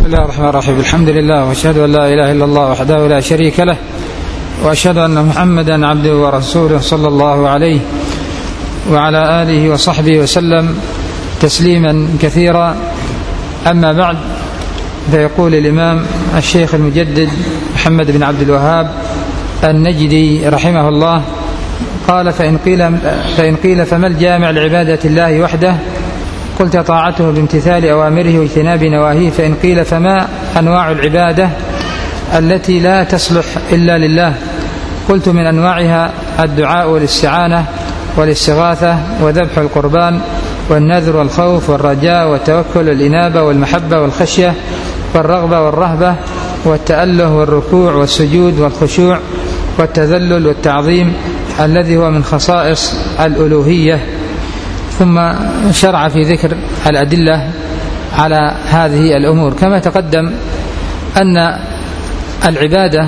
بسم الله الرحمن الرحيم. الحمد لله وأشهد أن لا إله إلا الله وحده لا شريك له، وأشهد أن محمدا عبده ورسوله صلى الله عليه وعلى آله وصحبه وسلم تسليما كثيرا. أما بعد، فيقول الإمام الشيخ المجدد محمد بن عبد الوهاب النجدي رحمه الله قال: فإن قيل فما الجامع لعبادة الله وحده؟ قلت: طاعته بامتثال أوامره واجتناب نواهيه. فإن قيل فما أنواع العبادة التي لا تصلح إلا لله؟ قلت: من أنواعها الدعاء والاستعانة والاستغاثة وذبح القربان والنذر والخوف والرجاء والتوكل والإنابة والمحبة والخشية والرغبة والرهبة والتأله والركوع والسجود والخشوع والتذلل والتعظيم الذي هو من خصائص الألوهية. ثم شرع في ذكر الأدلة على هذه الأمور. كما تقدم أن العبادة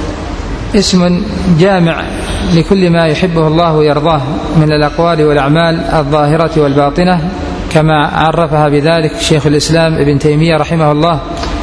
اسم جامع لكل ما يحبه الله ويرضاه من الأقوال والأعمال الظاهرة والباطنة، كما عرفها بذلك شيخ الإسلام ابن تيمية رحمه الله.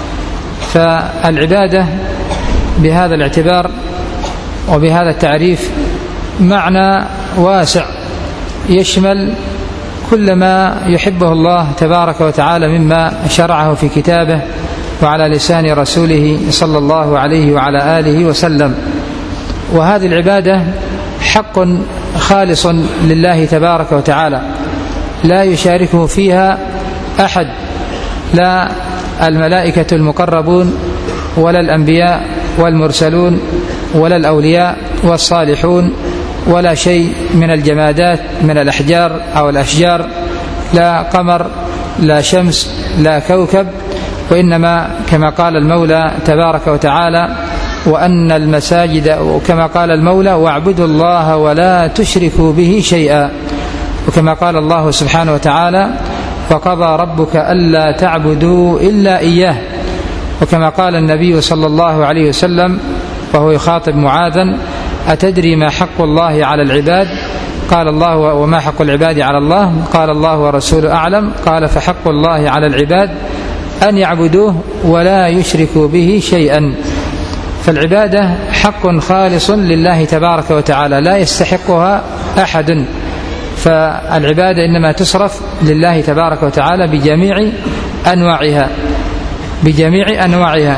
فالعبادة بهذا الاعتبار وبهذا التعريف معنى واسع يشمل كل ما يحبه الله تبارك وتعالى مما شرعه في كتابه وعلى لسان رسوله صلى الله عليه وعلى آله وسلم. وهذه العبادة حق خالص لله تبارك وتعالى لا يشاركه فيها أحد، لا الملائكة المقربون ولا الأنبياء والمرسلون ولا الأولياء والصالحون ولا شيء من الجمادات من الأحجار أو الأشجار، لا قمر لا شمس لا كوكب. وإنما كما قال المولى تبارك وتعالى: وأن المساجد، وكما قال المولى: واعبدوا الله ولا تشركوا به شيئا. وكما قال الله سبحانه وتعالى: وقضى ربك ألا تعبدوا إلا إياه. وكما قال النبي صلى الله عليه وسلم وهو يخاطب معاذا: أتدري ما حق الله على العباد؟ قال: الله. وما حق العباد على الله؟ قال: الله ورسوله أعلم. قال: فحق الله على العباد أن يعبدوه ولا يشركوا به شيئا. فالعبادة حق خالص لله تبارك وتعالى لا يستحقها أحد، فالعبادة إنما تصرف لله تبارك وتعالى بجميع أنواعها.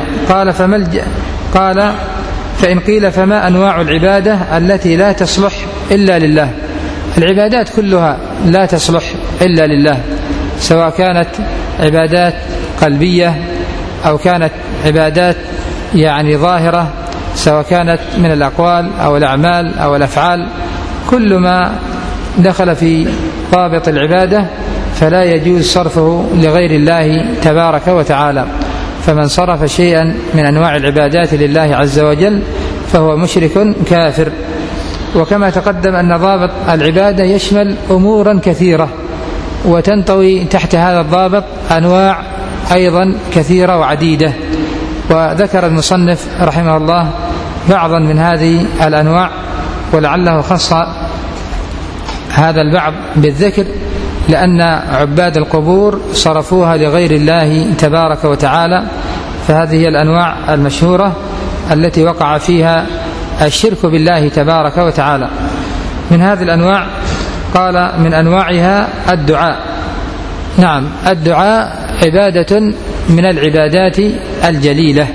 قال: فإن قيل فما أنواع العبادة التي لا تصلح إلا لله؟ العبادات كلها لا تصلح إلا لله، سواء كانت عبادات قلبية أو كانت عبادات ظاهرة، سواء كانت من الأقوال أو الأعمال أو الأفعال. كل ما دخل في ضابط العبادة فلا يجوز صرفه لغير الله تبارك وتعالى. فمن صرف شيئا من أنواع العبادات لله عز وجل فهو مشرك كافر. وكما تقدم أن ضابط العبادة يشمل أمورا كثيرة، وتنطوي تحت هذا الضابط أنواع أيضا كثيرة وعديدة. وذكر المصنف رحمه الله بعضا من هذه الأنواع، ولعله خص هذا البعض بالذكر لأن عباد القبور صرفوها لغير الله تبارك وتعالى. فهذه هي الأنواع المشهورة التي وقع فيها الشرك بالله تبارك وتعالى. من هذه الأنواع قال: من أنواعها الدعاء. نعم، الدعاء عبادة من العبادات الجليلة.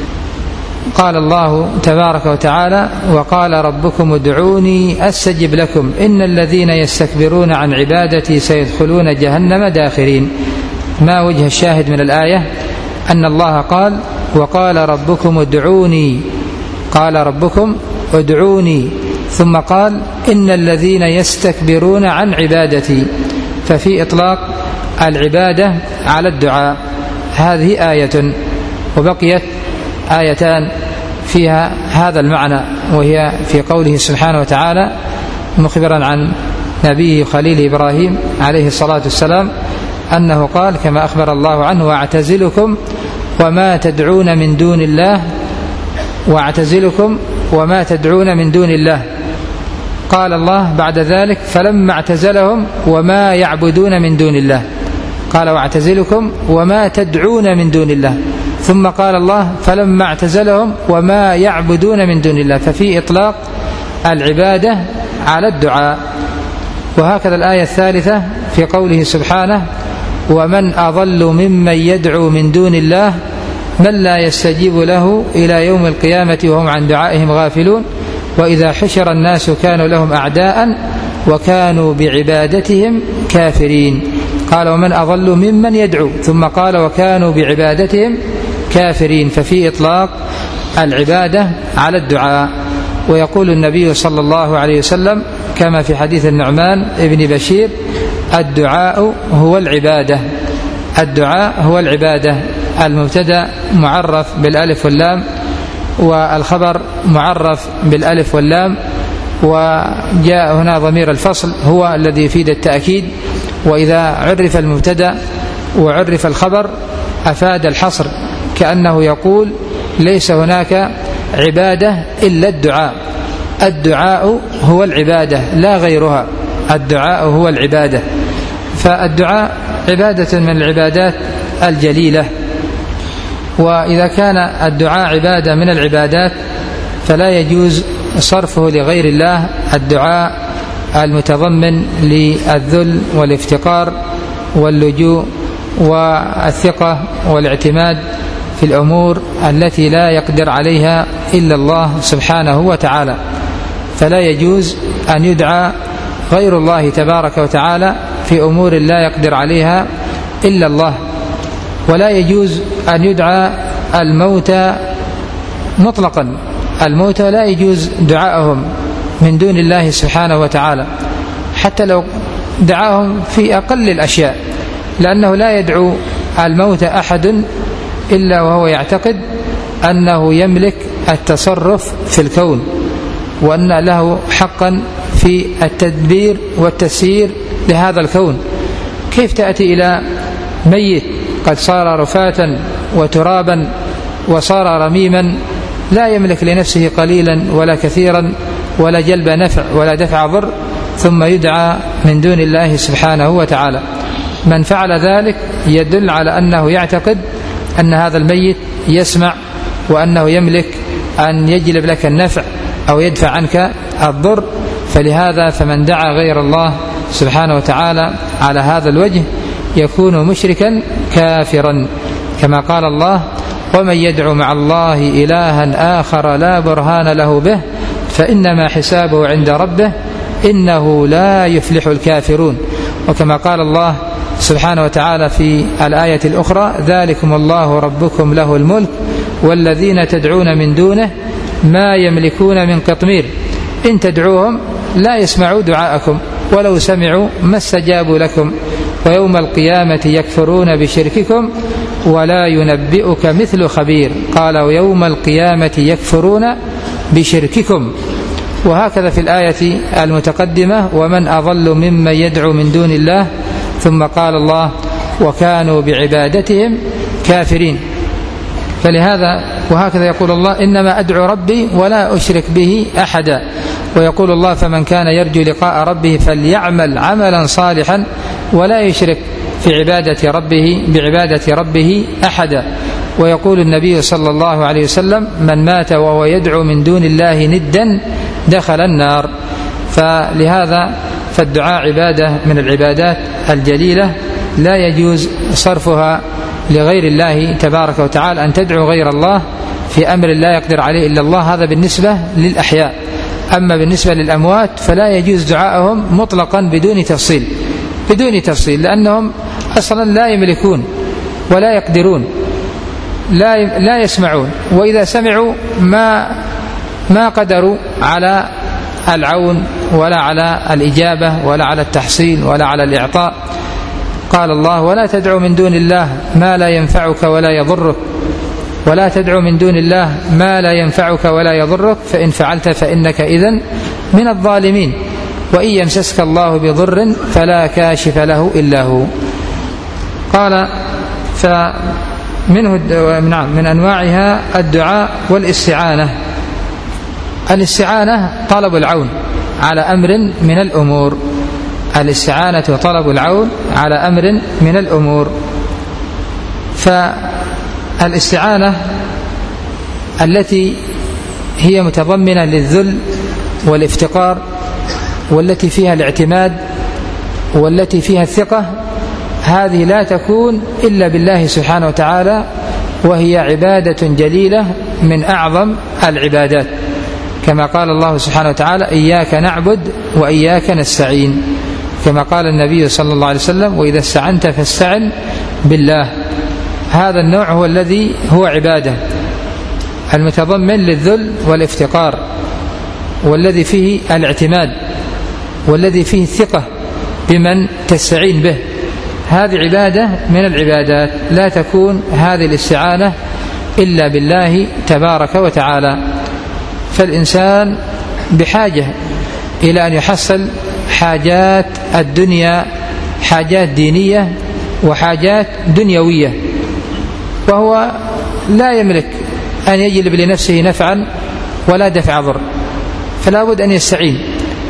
قال الله تبارك وتعالى: وقال ربكم ادعوني أستجب لكم إن الذين يستكبرون عن عبادتي سيدخلون جهنم داخرين. ما وجه الشاهد من الآية؟ أن الله قال: وقال ربكم ادعوني، قال ربكم ادعوني، ثم قال: إن الذين يستكبرون عن عبادتي. ففي إطلاق العبادة على الدعاء. هذه آية، وبقيت آيتان فيها هذا المعنى، وهي في قوله سبحانه وتعالى مخبرا عن نبيه خليل إبراهيم عليه الصلاة والسلام أنه قال كما أخبر الله عنه: واعتزلكم وما تدعون من دون الله، واعتزلكم وما تدعون من دون الله. قال الله بعد ذلك: فلما اعتزلهم وما يعبدون من دون الله، قال: واعتزلكم وما تدعون من دون الله. ثم قال الله فلما اعتزلهم وما يعبدون من دون الله، ففي إطلاق العبادة على الدعاء. وهكذا الآية الثالثة في قوله سبحانه ومن أضل ممن يدعو من دون الله من لا يستجيب له إلى يوم القيامة وهم عن دعائهم غافلون وإذا حشر الناس كانوا لهم أعداء وكانوا بعبادتهم كافرين. قال ومن أضل ممن يدعو، ثم قال وكانوا بعبادتهم كافرين، ففي إطلاق العبادة على الدعاء. ويقول النبي صلى الله عليه وسلم كما في حديث النعمان ابن بشير الدعاء هو العبادة. الدعاء هو العبادة. المبتدأ معرف بالألف واللام، والخبر معرف بالألف واللام، وجاء هنا ضمير الفصل هو الذي يفيد التأكيد. وإذا عرف المبتدأ وعرف الخبر أفاد الحصر، كأنه يقول ليس هناك عبادة إلا الدعاء. الدعاء هو العبادة لا غيرها. الدعاء هو العبادة. فالدعاء عبادة من العبادات الجليلة، وإذا كان الدعاء عبادة من العبادات فلا يجوز صرفه لغير الله. الدعاء المتضمن للذل والافتقار واللجوء والثقة والاعتماد في الأمور التي لا يقدر عليها إلا الله سبحانه وتعالى، فلا يجوز أن يدعى غير الله تبارك وتعالى في أمور لا يقدر عليها إلا الله. ولا يجوز أن يدعى الموتى مطلقا. الموتى لا يجوز دعاءهم من دون الله سبحانه وتعالى حتى لو دعاهم في أقل الأشياء، لأنه لا يدعو الموتى أحد إلا وهو يعتقد أنه يملك التصرف في الكون، وأن له حقا في التدبير والتسيير لهذا الكون. كيف تأتي إلى ميت قد صار رفاة وترابا وصار رميما لا يملك لنفسه قليلا ولا كثيرا ولا جلب نفع ولا دفع ضر، ثم يدعى من دون الله سبحانه وتعالى؟ من فعل ذلك يدل على أنه يعتقد أن هذا الميت يسمع، وأنه يملك أن يجلب لك النفع أو يدفع عنك الضر. فلهذا فمن دعا غير الله سبحانه وتعالى على هذا الوجه يكون مشركا كافرا، كما قال الله ومن يدعو مع الله إلها آخر لا برهان له به فإنما حسابه عند ربه إنه لا يفلح الكافرون. وكما قال الله سبحانه وتعالى في الآية الأخرى ذلكم الله ربكم له الملك والذين تدعون من دونه ما يملكون من قطمير إن تدعوهم لا يسمعوا دعاءكم ولو سمعوا ما استجابوا لكم ويوم القيامة يكفرون بشرككم ولا ينبئك مثل خبير. قال ويوم القيامة يكفرون بشرككم. وهكذا في الآية المتقدمة ومن أضل ممن يدعو من دون الله، ثم قال الله وكانوا بعبادتهم كافرين. فلهذا وهكذا يقول الله إنما أدعو ربي ولا أشرك به أحدا. ويقول الله فمن كان يرجو لقاء ربه فليعمل عملا صالحا ولا يشرك في بعبادة ربه أحدا. ويقول النبي صلى الله عليه وسلم من مات وهو يدعو من دون الله ندا دخل النار. فلهذا فالدعاء عبادة من العبادات الجليلة لا يجوز صرفها لغير الله تبارك وتعالى. أن تدعو غير الله في أمر لا يقدر عليه إلا الله، هذا بالنسبة للأحياء. أما بالنسبة للأموات فلا يجوز دعاءهم مطلقا بدون تفصيل، لأنهم أصلا لا يملكون ولا يقدرون، لا يسمعون، وإذا سمعوا ما قدروا على العون ولا على الإجابة ولا على التحصيل ولا على الإعطاء. قال الله ولا تدعو من دون الله ما لا ينفعك ولا يضرك، ولا تدعو من دون الله ما لا ينفعك ولا يضرك فإن فعلت فإنك إذن من الظالمين. وإن يمسسك الله بضر فلا كاشف له إلا هو. قال من أنواعها الدعاء والاستعانة. الاستعانة طلب العون على أمر من الأمور. الاستعانة طلب العون على أمر من الأمور. الاستعانة التي هي متضمنة للذل والافتقار، والتي فيها الاعتماد، والتي فيها الثقة، هذه لا تكون إلا بالله سبحانه وتعالى، وهي عبادة جليلة من أعظم العبادات، كما قال الله سبحانه وتعالى: إياك نعبد وإياك نستعين، كما قال النبي صلى الله عليه وسلم: وإذا استعنت فاستعن بالله. هذا النوع هو الذي هو عبادة، المتضمن للذل والافتقار، والذي فيه الاعتماد، والذي فيه الثقة بمن تستعين به. هذه عبادة من العبادات، لا تكون هذه الاستعانة إلا بالله تبارك وتعالى. فالإنسان بحاجة إلى أن يحصل حاجات الدنيا، حاجات دينية وحاجات دنيوية، وهو لا يملك أن يجلب لنفسه نفعا ولا دفع ضر، فلا بد أن يستعين.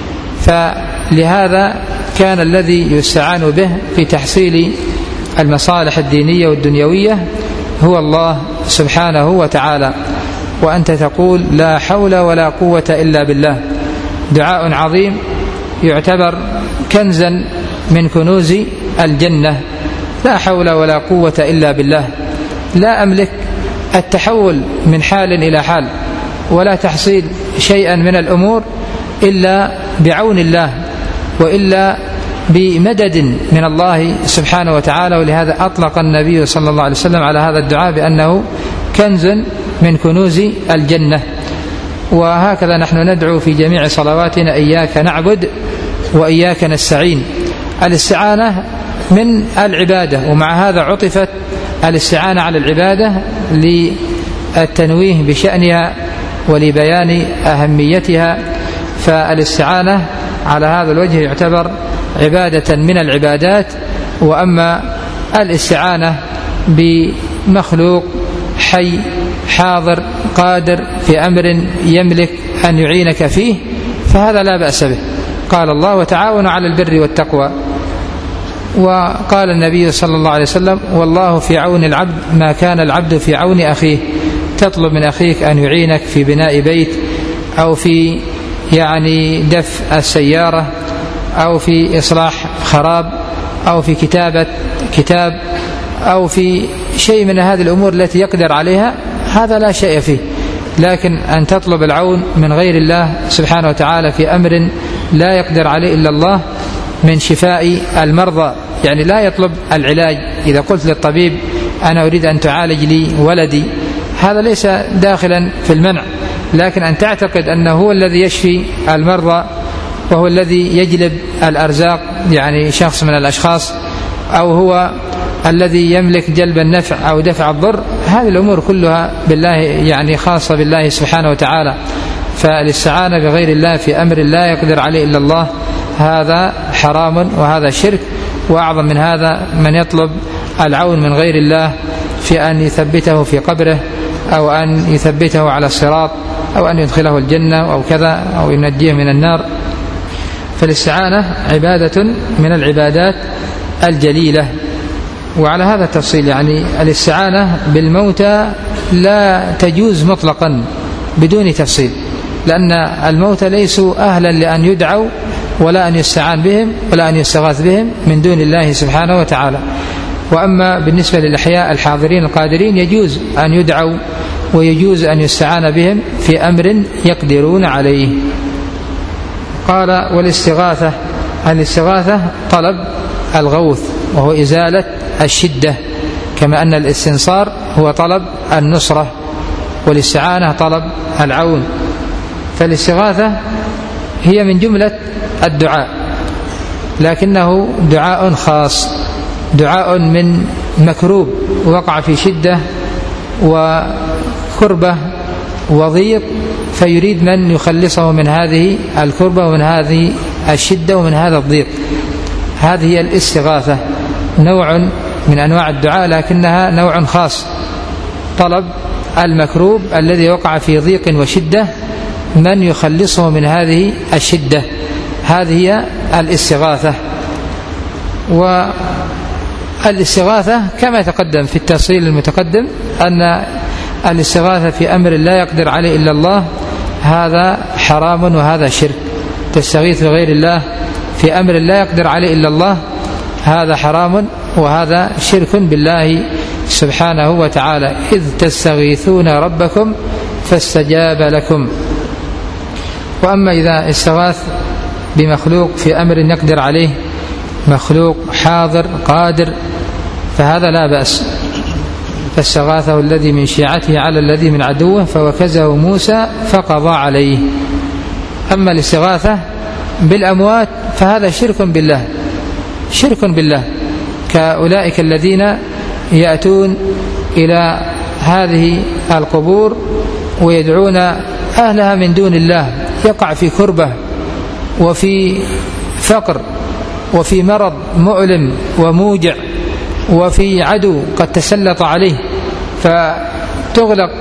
فلهذا كان الذي يستعان به في تحصيل المصالح الدينية والدنيوية هو الله سبحانه وتعالى. وأنت تقول: لا حول ولا قوة إلا بالله، دعاء عظيم يعتبر كنزا من كنوز الجنة. لا حول ولا قوة إلا بالله، لا أملك التحول من حال إلى حال، ولا تحصيل شيئا من الأمور إلا بعون الله، وإلا بمدد من الله سبحانه وتعالى. ولهذا أطلق النبي صلى الله عليه وسلم على هذا الدعاء بأنه كنز من كنوز الجنة. وهكذا نحن ندعو في جميع صلواتنا: إياك نعبد وإياك نستعين. الاستعانة من العبادة، ومع هذا عطفت الاستعانة على العبادة للتنويه بشأنها ولبيان أهميتها. فالاستعانة على هذا الوجه يعتبر عبادة من العبادات. وأما الاستعانة بمخلوق حي حاضر قادر في أمر يملك أن يعينك فيه، فهذا لا بأس به. قال الله: وتعاونوا على البر والتقوى. وقال النبي صلى الله عليه وسلم: والله في عون العبد ما كان العبد في عون أخيه. تطلب من أخيك أن يعينك في بناء بيت، أو في دفع السيارة، أو في إصلاح خراب، أو في كتابة كتاب، أو في شيء من هذه الأمور التي يقدر عليها، هذا لا شيء فيه. لكن أن تطلب العون من غير الله سبحانه وتعالى في أمر لا يقدر عليه إلا الله، من شفاء المرضى، لا يطلب العلاج. إذا قلت للطبيب: أنا أريد أن تعالج لي ولدي، هذا ليس داخلا في المنع، لكن أن تعتقد أنه هو الذي يشفي المرضى، وهو الذي يجلب الأرزاق، شخص من الأشخاص، أو هو الذي يملك جلب النفع أو دفع الضر، هذه الأمور كلها بالله، خاصة بالله سبحانه وتعالى. فالاستعانة بغير الله في أمر لا يقدر عليه إلا الله، هذا حرام وهذا شرك. وأعظم من هذا من يطلب العون من غير الله في أن يثبته في قبره، أو أن يثبته على الصراط، أو أن يدخله الجنة أو كذا، أو ينجيه من النار. فالاستعانة عبادة من العبادات الجليلة. وعلى هذا التفصيل الاستعانة بالموتى لا تجوز مطلقا بدون تفصيل، لأن الموتى ليسوا أهلا لأن يدعوا، ولا أن يستعان بهم، ولا أن يستغاث بهم من دون الله سبحانه وتعالى. وأما بالنسبة للأحياء الحاضرين القادرين يجوز أن يدعوا، ويجوز أن يستعان بهم في أمر يقدرون عليه. قال: والاستغاثة، الاستغاثة طلب الغوث، وهو إزالة الشدة، كما أن الاستنصار هو طلب النصرة، والاستعانة طلب العون. فالاستغاثة هي من جملة الدعاء، لكنه دعاء خاص، دعاء من مكروب وقع في شدة وكربة وضيق، فيريد من يخلصه من هذه الكربة ومن هذه الشدة ومن هذا الضيق. هذه هي الاستغاثة، نوع من أنواع الدعاء، لكنها نوع خاص، طلب المكروب الذي وقع في ضيق وشدة، من يخلصه من هذه الشدة، هذه هي الاستغاثة. والاستغاثة كما تقدم في التفصيل المتقدم أن الاستغاثة في أمر لا يقدر عليه إلا الله هذا حرام وهذا شرك. تستغيث بغير الله في أمر لا يقدر عليه إلا الله هذا حرام وهذا شرك بالله سبحانه وتعالى. إذ تستغيثون ربكم فاستجاب لكم. وأما إذا استغاث بمخلوق في أمر يقدر عليه، مخلوق حاضر قادر، فهذا لا بأس. فاستغاثه الذي من شيعته على الذي من عدوه فوكزه موسى فقضى عليه. أما الاستغاثة بالأموات فهذا شرك بالله، شرك بالله، كأولئك الذين يأتون إلى هذه القبور ويدعون أهلها من دون الله، يقع في كربة وفي فقر وفي مرض مؤلم وموجع وفي عدو قد تسلط عليه، فتغلق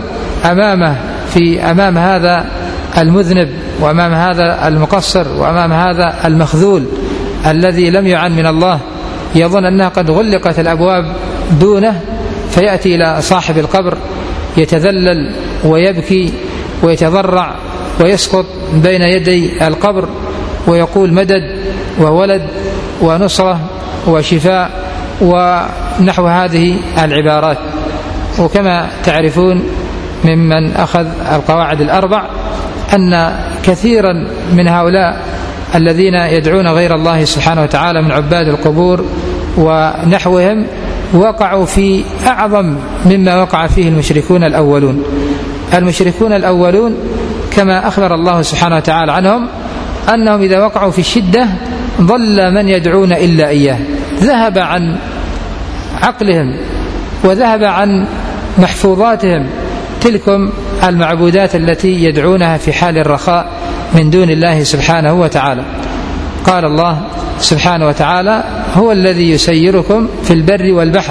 أمام هذا المذنب وأمام هذا المقصر وأمام هذا المخذول الذي لم يعن من الله، يظن أنها قد غلقت الأبواب دونه، فيأتي إلى صاحب القبر يتذلل ويبكي ويتضرع ويسقط بين يدي القبر ويقول مدد وولد ونصرة وشفاء ونحو هذه العبارات. وكما تعرفون ممن أخذ القواعد الأربع أن كثيرا من هؤلاء الذين يدعون غير الله سبحانه وتعالى من عباد القبور ونحوهم وقعوا في أعظم مما وقع فيه المشركون الأولون. المشركون الأولون كما أخبر الله سبحانه وتعالى عنهم أنهم إذا وقعوا في الشدة ضل من يدعون إلا إياه، ذهب عن عقلهم وذهب عن محفوظاتهم تلكم المعبودات التي يدعونها في حال الرخاء من دون الله سبحانه وتعالى. قال الله سبحانه وتعالى هو الذي يسيركم في البر والبحر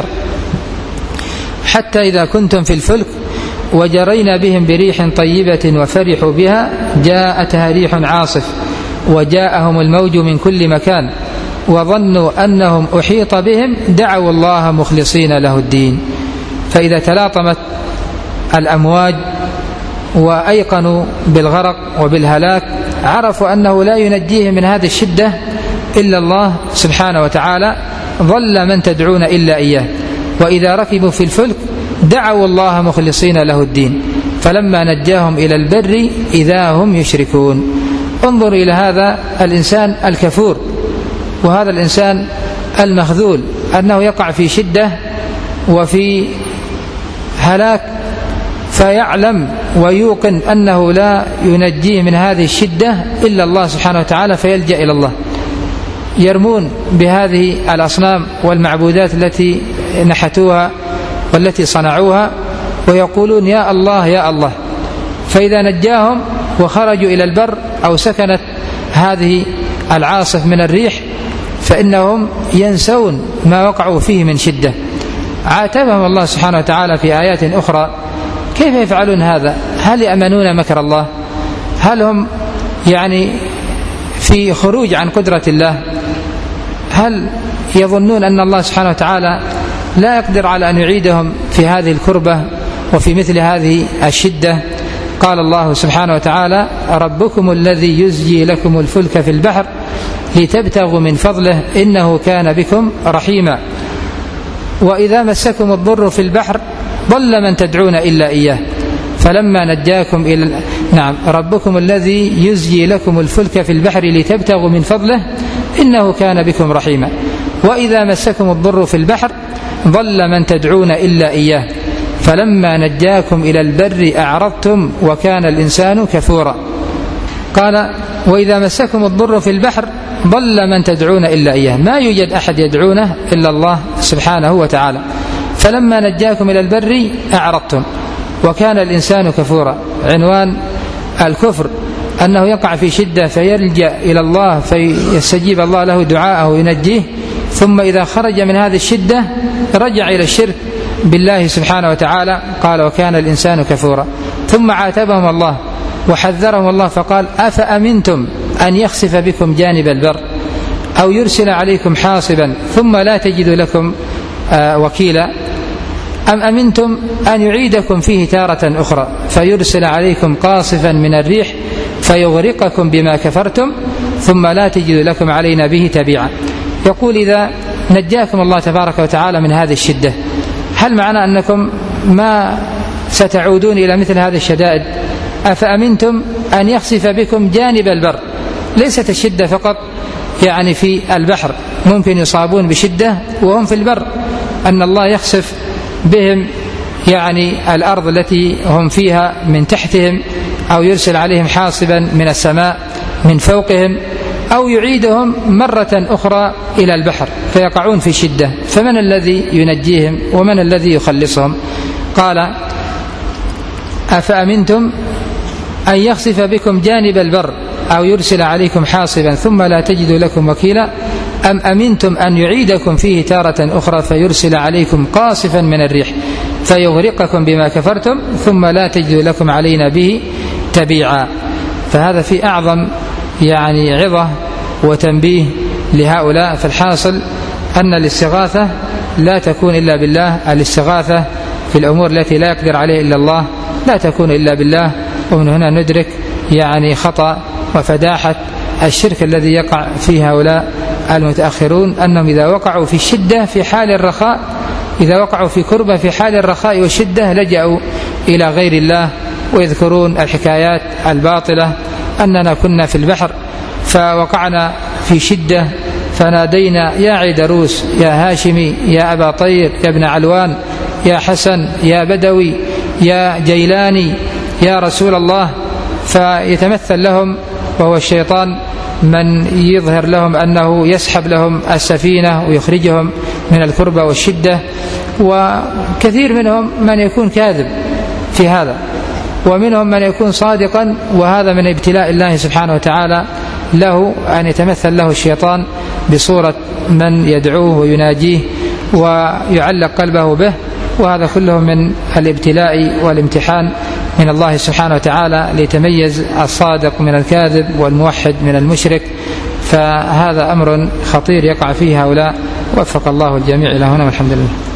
حتى إذا كنتم في الفلك وجرينا بهم بريح طيبة وفرحوا بها جاءتها ريح عاصف وجاءهم الموج من كل مكان وظنوا أنهم أحيط بهم دعوا الله مخلصين له الدين. فإذا تلاطمت الأمواج وأيقنوا بالغرق وبالهلاك عرفوا أنه لا ينجيهم من هذه الشدة إلا الله سبحانه وتعالى، ظل من تدعون إلا إياه. وإذا ركبوا في الفلك دعوا الله مخلصين له الدين فلما نجاهم إلى البر إذا هم يشركون. انظر إلى هذا الإنسان الكفور وهذا الإنسان المخذول أنه يقع في شدة وفي هلاك فيعلم ويوقن أنه لا ينجيه من هذه الشدة إلا الله سبحانه وتعالى فيلجأ إلى الله. يرمون بهذه الأصنام والمعبودات التي نحتوها والتي صنعوها ويقولون يا الله يا الله. فإذا نجاهم وخرجوا إلى البر أو سكنت هذه العاصف من الريح فإنهم ينسون ما وقعوا فيه من شدة. عاتبهم الله سبحانه وتعالى في آيات أخرى كيف يفعلون هذا؟ هل يأمنون مكر الله؟ هل هم في خروج عن قدرة الله؟ هل يظنون أن الله سبحانه وتعالى لا يقدر على أن يعيدهم في هذه الكربة وفي مثل هذه الشدة؟ قال الله سبحانه وتعالى ربكم الذي يزجي لكم الفلك في البحر لتبتغوا من فضله إنه كان بكم رحيما وإذا مسكم الضر في البحر ضل من تدعون إلا إياه فلما نجاكم إلى ربكم الذي يزجي لكم الفلك في البحر لتبتغوا من فضله إنه كان بكم رحيما وإذا مسكم الضر في البحر ضل من تدعون إلا إياه فلما نجاكم إلى البر أعرضتم وكان الإنسان كفورا. قال وإذا مسكم الضر في البحر ضل من تدعون إلا إياه، ما يوجد أحد يدعونه إلا الله سبحانه وتعالى. فلما نجاكم إلى البر أعرضتم وكان الإنسان كفورا. عنوان الكفر أنه يقع في شدة فيلجأ إلى الله فيستجيب الله له دعاءه وينجيه، ثم إذا خرج من هذه الشدة رجع إلى الشرك بالله سبحانه وتعالى. قال وكان الإنسان كفورا. ثم عاتبهم الله وحذرهم الله فقال أفأمنتم أن يخسف بكم جانب البر أو يرسل عليكم حاصبا ثم لا تجدوا لكم وكيلا. أم أمنتم أن يعيدكم فيه تارة أخرى فيرسل عليكم قاصفا من الريح فيغرقكم بما كفرتم ثم لا تجد لكم علينا به تبيعا. يقول إذا نجاكم الله تبارك وتعالى من هذه الشدة، هل معنى أنكم ما ستعودون إلى مثل هذه الشدائد؟ أفأمنتم أن يخسف بكم جانب البر، ليست الشدة فقط يعني في البحر، ممكن يصابون بشدة وهم في البر، أن الله يخسف بهم يعني الأرض التي هم فيها من تحتهم، أو يرسل عليهم حاصبا من السماء من فوقهم، أو يعيدهم مرة أخرى إلى البحر فيقعون في شدة، فمن الذي ينجيهم ومن الذي يخلصهم؟ قال أفأمنتم أن يخسف بكم جانب البر أو يرسل عليكم حاصبا ثم لا تجدوا لكم وكيلا أم أمنتم أن يعيدكم فيه تارة أخرى فيرسل عليكم قاصفا من الريح فيغرقكم بما كفرتم ثم لا تجدوا لكم علينا به تبيعا. فهذا في أعظم يعني عظة وتنبيه لهؤلاء. فالحاصل أن الاستغاثة لا تكون إلا بالله، الاستغاثة في الأمور التي لا يقدر عليه إلا الله لا تكون إلا بالله. ومن هنا ندرك يعني خطأ وفداحة الشرك الذي يقع فيه هؤلاء المتأخرون، أنهم إذا وقعوا في الشدة في حال الرخاء، إذا وقعوا في كربة في حال الرخاء والشدة لجأوا إلى غير الله، ويذكرون الحكايات الباطلة أننا كنا في البحر فوقعنا في شدة فنادينا يا عيدروس يا هاشمي يا أبا طير يا ابن علوان يا حسن يا بدوي يا جيلاني يا رسول الله، فيتمثل لهم وهو الشيطان من يظهر لهم أنه يسحب لهم السفينة ويخرجهم من الكربة والشدة. وكثير منهم من يكون كاذب في هذا، ومنهم من يكون صادقا، وهذا من ابتلاء الله سبحانه وتعالى له أن يتمثل له الشيطان بصورة من يدعوه ويناجيه ويعلق قلبه به، وهذا كله من الابتلاء والامتحان من الله سبحانه وتعالى ليتميز الصادق من الكاذب والموحد من المشرك. فهذا أمر خطير يقع فيه هؤلاء، وفق الله الجميع إلى هنا والحمد لله.